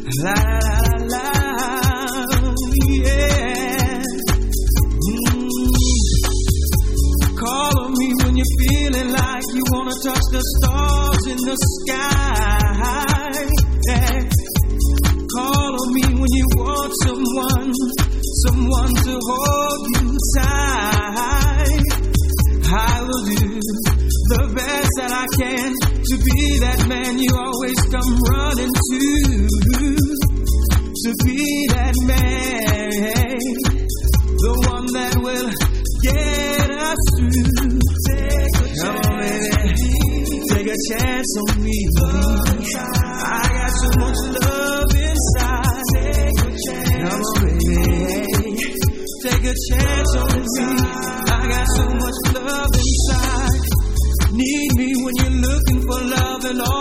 La la la la, yeah. Call on me when you're feeling like you wanna touch the stars in the sky. Yeah. Call on me when you want someone to hold you tight. I will do the best that I can to be that man you always come running to be that man, the one that will get us through. Come on, baby, take a chance on me. I got so much love inside. Come on, baby, take a chance on me. I got so much love inside. Need me when you're looking for love and all.